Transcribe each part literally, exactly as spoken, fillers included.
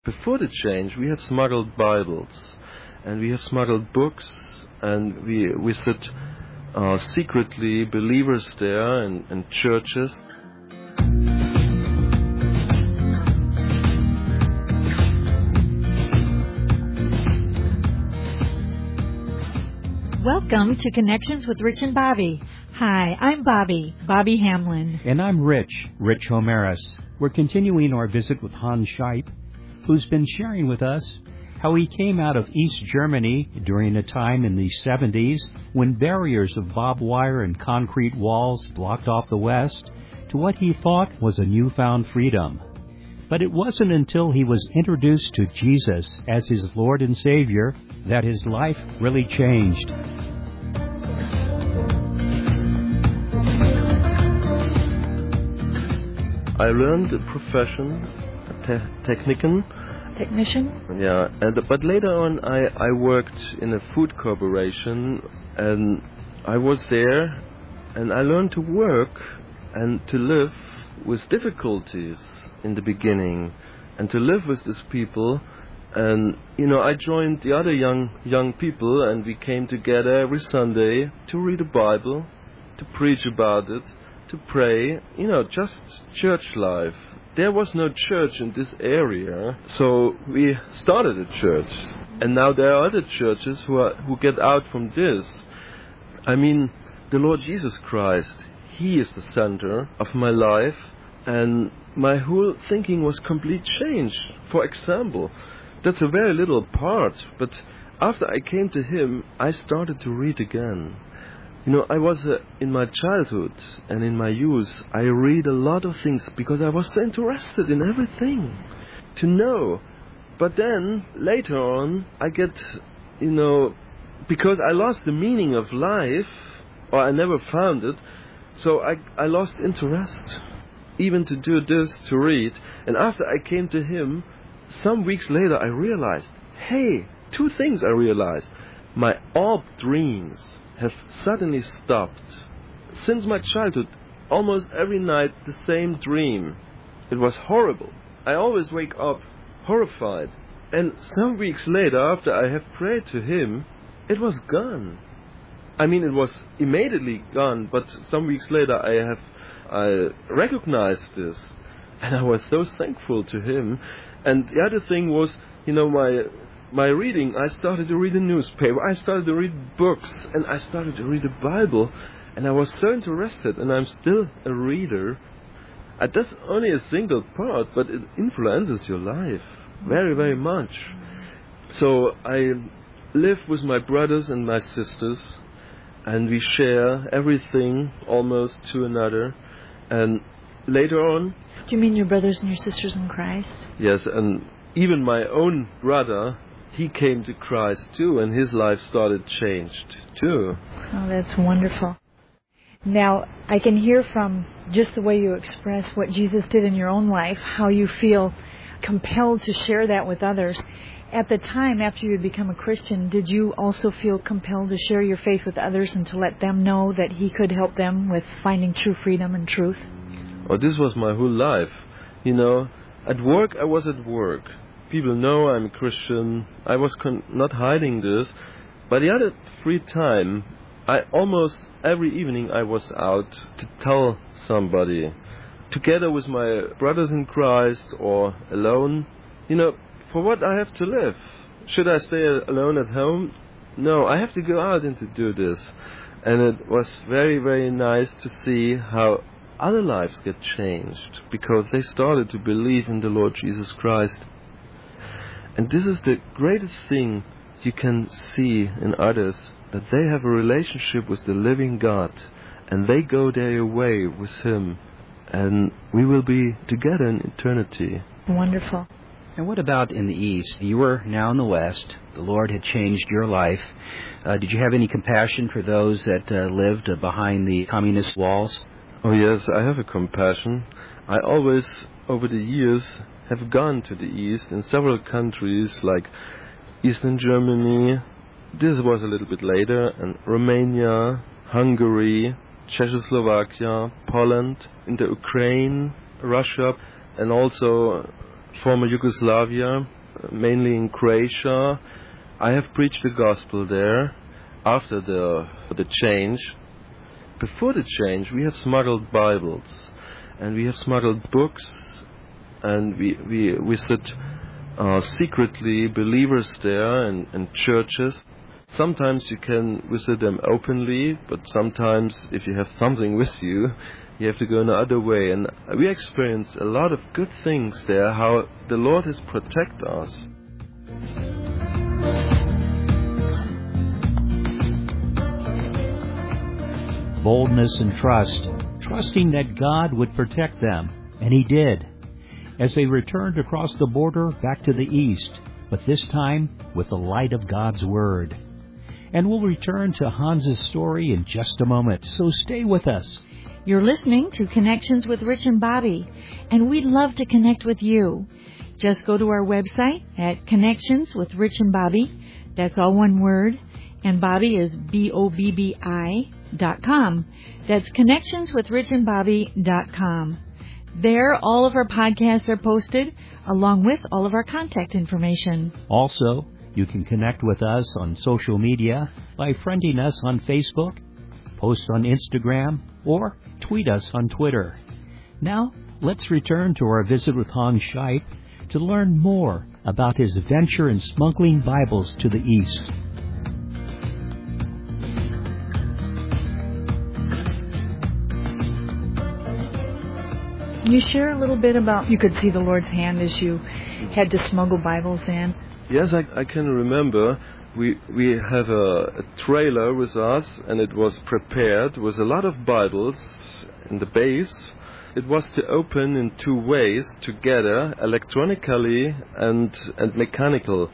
Before the change, we had smuggled Bibles, and we had smuggled books, and we visit uh, secretly believers there and, and churches. Welcome to Connections with Rich and Bobby. Hi, I'm Bobby, Bobby Hamlin. And I'm Rich, Rich Homeris. We're continuing our visit with Hans Scheip, who's been sharing with us how he came out of East Germany during a time in the seventies when barriers of barbed wire and concrete walls blocked off the West, to what he thought was a newfound freedom. But it wasn't until he was introduced to Jesus as his Lord and Savior that his life really changed. I learned a profession, a te- technician. Technician? Yeah, and, but later on I, I worked in a food corporation, and I was there, and I learned to work and to live with difficulties in the beginning, and to live with these people. And, you know, I joined the other young young people, and we came together every Sunday to read the Bible, to preach about it, to pray, you know, just church life. There was no church in this area, so we started a church. And now there are other churches who are, who get out from this. I mean, the Lord Jesus Christ, He is the center of my life, and my whole thinking was complete change. For example, that's a very little part, but after I came to Him, I started to read again. You know, I was, uh, in my childhood and in my youth, I read a lot of things because I was so interested in everything, to know. But then, later on, I get, you know, because I lost the meaning of life, or I never found it, so I, I lost interest, even to do this, to read. And after I came to Him, some weeks later I realized, hey, two things I realized. My old dreams have suddenly stopped. Since my childhood, almost every night the same dream. It was horrible. I always wake up horrified. And some weeks later, after I have prayed to Him, it was gone. I mean, it was immediately gone, but some weeks later I have I recognized this. And I was so thankful to Him. And the other thing was, you know, my my reading. I started to read a newspaper. I started to read books, and I started to read the Bible. And I was so interested, and I'm still a reader. And that's only a single part, but it influences your life very, very much. So I live with my brothers and my sisters, and we share everything almost to another. And later on... Do you mean your brothers and your sisters in Christ? Yes, and even my own brother, he came to Christ too, and his life started changed too. Oh, that's wonderful. Now, I can hear from just the way you express what Jesus did in your own life, how you feel compelled to share that with others. At the time, after you had become a Christian, did you also feel compelled to share your faith with others and to let them know that He could help them with finding true freedom and truth? Oh, this was my whole life. You know, at work, I was at work. People know I'm a Christian. I was con- not hiding this. But the other free time, I almost every evening I was out to tell somebody, together with my brothers in Christ or alone. You know, for what I have to live. Should I stay alone at home? No, I have to go out and to do this. And it was very, very nice to see how other lives get changed because they started to believe in the Lord Jesus Christ. And this is the greatest thing you can see in others, that they have a relationship with the living God, and they go their way with Him, and we will be together in eternity. Wonderful. And what about in the East? You were now in the West. The Lord had changed your life. Uh, did you have any compassion for those that uh, lived uh, behind the communist walls? Oh yes, I have a compassion. I always, over the years, have gone to the East in several countries like Eastern Germany. This was a little bit later, and Romania, Hungary, Czechoslovakia, Poland, in the Ukraine, Russia, and also former Yugoslavia, mainly in Croatia. I have preached the gospel there after the the change. Before the change, we have smuggled Bibles, and we have smuggled books, and we we visit uh, secretly believers there and, and churches. Sometimes you can visit them openly, but sometimes if you have something with you, you have to go another way. And we experience a lot of good things there, how the Lord has protected us. Boldness and trust, trusting that God would protect them, and He did, as they returned across the border back to the east, but this time with the light of God's Word. And we'll return to Hans's story in just a moment, so stay with us. You're listening to Connections with Rich and Bobby, and we'd love to connect with you. Just go to our website at Connections with Rich and Bobby. That's all one word, and Bobby is B O B B I dot com. That's Connections with Rich and Bobby dot com. There, all of our podcasts are posted, along with all of our contact information. Also, you can connect with us on social media by friending us on Facebook, post on Instagram, or tweet us on Twitter. Now, let's return to our visit with Hans Scheip to learn more about his venture in smuggling Bibles to the East. Can you share a little bit about, you could see the Lord's hand as you had to smuggle Bibles in? Yes, I, I can remember. We we have a, a trailer with us, and it was prepared with a lot of Bibles in the base. It was to open in two ways together, electronically and and mechanical.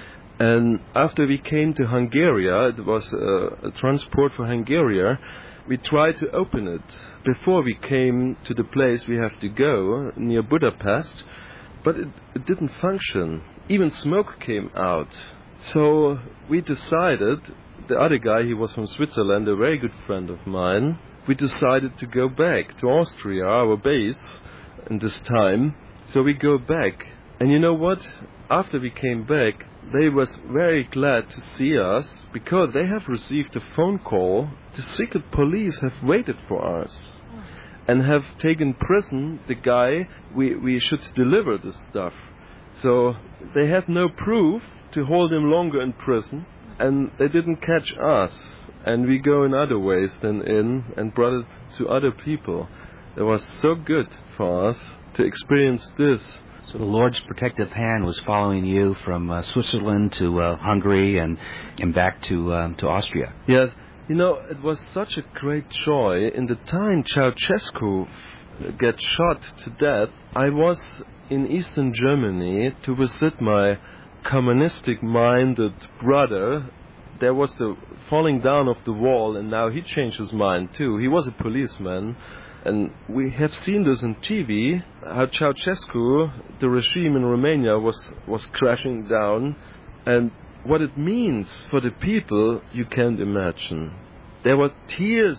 And after we came to Hungary, it was a, a transport for Hungary. We tried to open it before we came to the place we have to go, near Budapest, but it, it didn't function. Even smoke came out. So we decided, the other guy, he was from Switzerland, a very good friend of mine, we decided to go back to Austria, our base, in this time. So we go back. And you know what? After we came back, they was very glad to see us, because they have received a phone call. The secret police have waited for us and have taken prison the guy we, we should deliver this stuff. So they had no proof to hold him longer in prison, and they didn't catch us. And we go in other ways than in and brought it to other people. It was so good for us to experience this. So the Lord's protective hand was following you from uh, Switzerland to uh, Hungary and and back to uh, to Austria. Yes, you know, it was such a great joy. In the time Ceausescu got shot to death, I was in Eastern Germany to visit my communistic-minded brother. There was the falling down of the wall, and now he changed his mind too. He was a policeman. And we have seen this on T V, how Ceausescu, the regime in Romania, was, was crashing down. And what it means for the people, you can't imagine. There were tears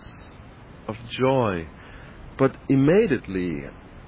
of joy. But immediately,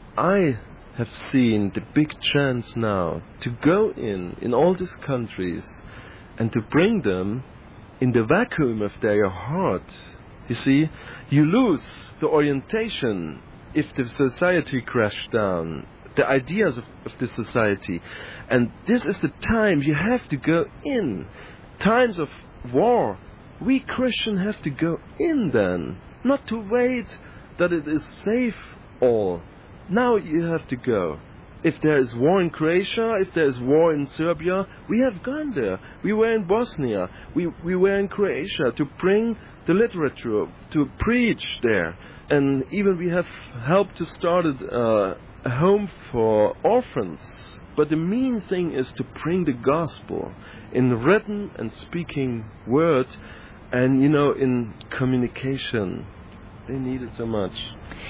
I have seen the big chance now to go in, in all these countries, and to bring them in the vacuum of their heart. You see, you lose the orientation if the society crashed down, the ideas of, of the society. And this is the time you have to go in. Times of war, we Christians have to go in then, not to wait that it is safe all. Now you have to go. If there is war in Croatia, if there is war in Serbia, we have gone there. We were in Bosnia, we, we were in Croatia to bring the literature, to preach there. And even we have helped to start uh, a home for orphans. But the main thing is to bring the gospel in written and speaking word, and, you know, in communication. They need it so much.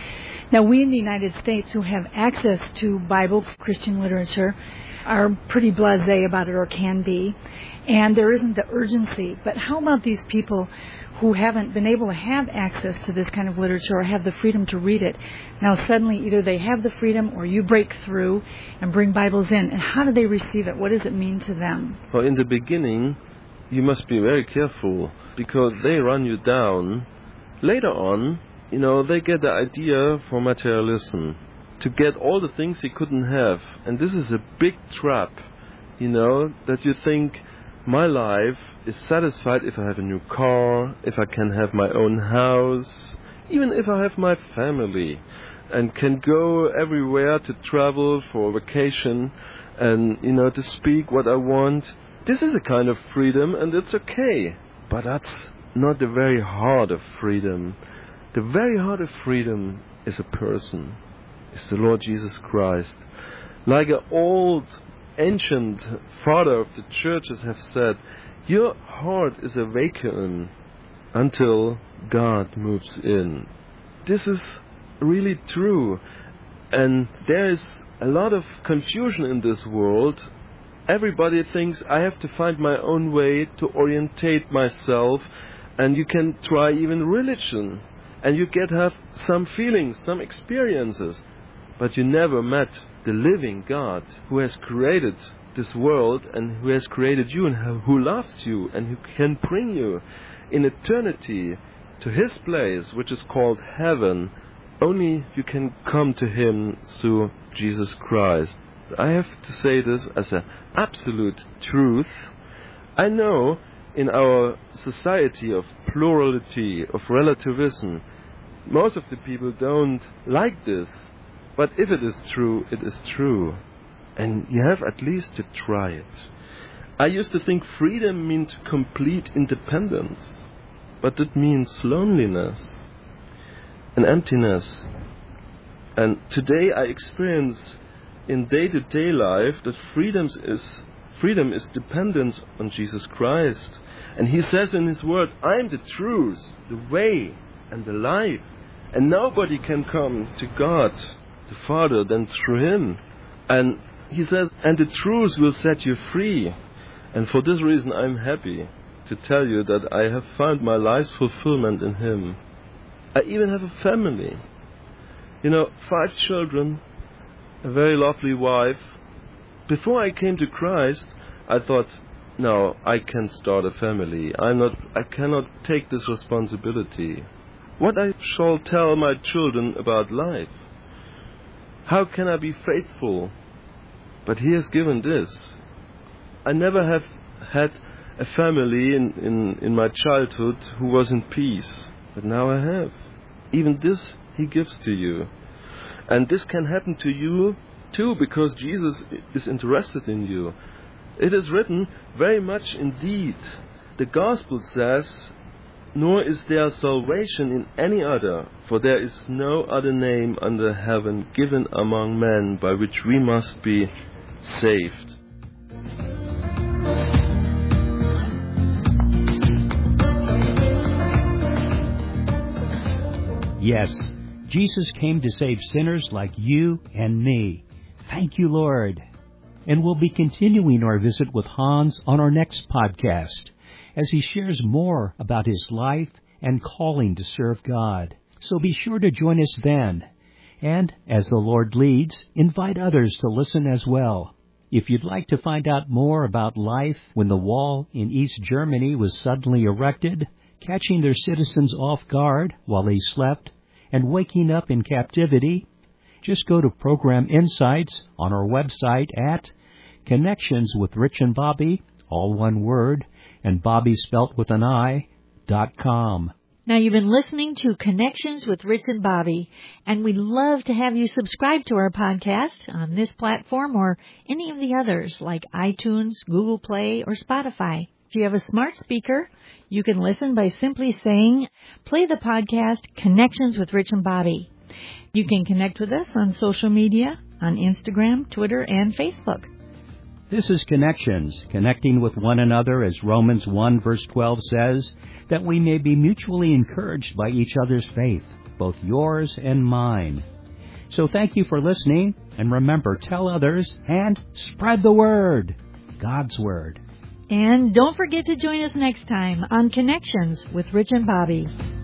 Now, we in the United States who have access to Bible, Christian literature, are pretty blasé about it, or can be, and there isn't the urgency. But how about these people who haven't been able to have access to this kind of literature or have the freedom to read it? Now, suddenly, either they have the freedom or you break through and bring Bibles in. And how do they receive it? What does it mean to them? Well, in the beginning, you must be very careful because they run you down. Later on, you know, they get the idea for materialism, to get all the things he couldn't have. And this is a big trap, you know, that you think my life is satisfied if I have a new car, if I can have my own house, even if I have my family and can go everywhere to travel for vacation and, you know, to speak what I want. This is a kind of freedom and it's okay. But that's not the very heart of freedom. The very heart of freedom is a person. Is the Lord Jesus Christ. Like an old, ancient father of the churches have said, your heart is a vacuum until God moves in. This is really true. And there is a lot of confusion in this world. Everybody thinks I have to find my own way to orientate myself, and you can try even religion, and you get have some feelings, some experiences. But you never met the living God who has created this world and who has created you and who loves you and who can bring you in eternity to His place, which is called heaven. Only you can come to Him through Jesus Christ. I have to say this as an absolute truth. I know in our society of plurality, of relativism, most of the people don't like this. But if it is true, it is true. And you have at least to try it. I used to think freedom meant complete independence. But it means loneliness and emptiness. And today I experience in day-to-day life that freedom is, freedom is dependence on Jesus Christ. And He says in His Word, I am the truth, the way, and the life. And nobody can come to God the Father than through Him. And He says, and the truth will set you free. And for this reason I'm happy to tell you that I have found my life's fulfillment in Him. I even have a family. You know, five children, a very lovely wife. Before I came to Christ, I thought, no, I can't start a family. I'm not, I cannot take this responsibility. What I shall tell my children about life? How can I be faithful? But He has given this. I never have had a family in, in, in my childhood who was in peace. But now I have. Even this He gives to you. And this can happen to you too, because Jesus is interested in you. It is written very much indeed. The Gospel says, nor is there salvation in any other, for there is no other name under heaven given among men by which we must be saved. Yes, Jesus came to save sinners like you and me. Thank you, Lord. And we'll be continuing our visit with Hans on our next podcast, as he shares more about his life and calling to serve God. So be sure to join us then. And, as the Lord leads, invite others to listen as well. If you'd like to find out more about life when the wall in East Germany was suddenly erected, catching their citizens off guard while they slept, and waking up in captivity, just go to Program Insights on our website at Connections with Rich and Bobby, all one word, and Bobby spelt with an I, dot com. Now, you've been listening to Connections with Rich and Bobby, and we'd love to have you subscribe to our podcast on this platform or any of the others like iTunes, Google Play, or Spotify. If you have a smart speaker, you can listen by simply saying, play the podcast Connections with Rich and Bobby. You can connect with us on social media, on Instagram, Twitter, and Facebook. This is Connections, connecting with one another, as Romans one verse twelve says, that we may be mutually encouraged by each other's faith, both yours and mine. So thank you for listening, and remember, tell others and spread the word, God's word. And don't forget to join us next time on Connections with Rich and Bobby.